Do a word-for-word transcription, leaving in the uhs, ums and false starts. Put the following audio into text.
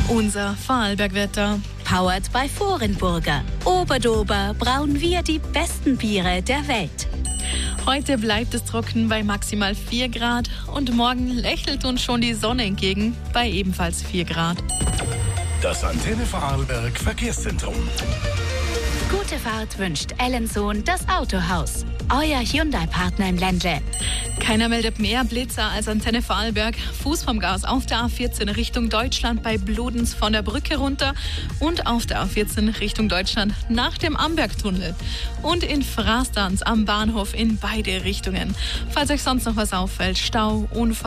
Unser Vorarlbergwetter. Powered by Vorenburger. Oberdober brauen wir die besten Biere der Welt. Heute bleibt es trocken bei maximal vier Grad und morgen lächelt uns schon die Sonne entgegen bei ebenfalls vier Grad. Das Antenne Vorarlberg Verkehrszentrum. Gute Fahrt wünscht Ellensohn das Autohaus. Euer Hyundai-Partner im Ländle. Keiner meldet mehr Blitzer als Antenne Vorarlberg. Fuß vom Gas auf der A vierzehn Richtung Deutschland bei Bludenz von der Brücke runter und auf der A vierzehn Richtung Deutschland nach dem Ambergtunnel. Und in Frastanz am Bahnhof in beide Richtungen. Falls euch sonst noch was auffällt, Stau, Unfall.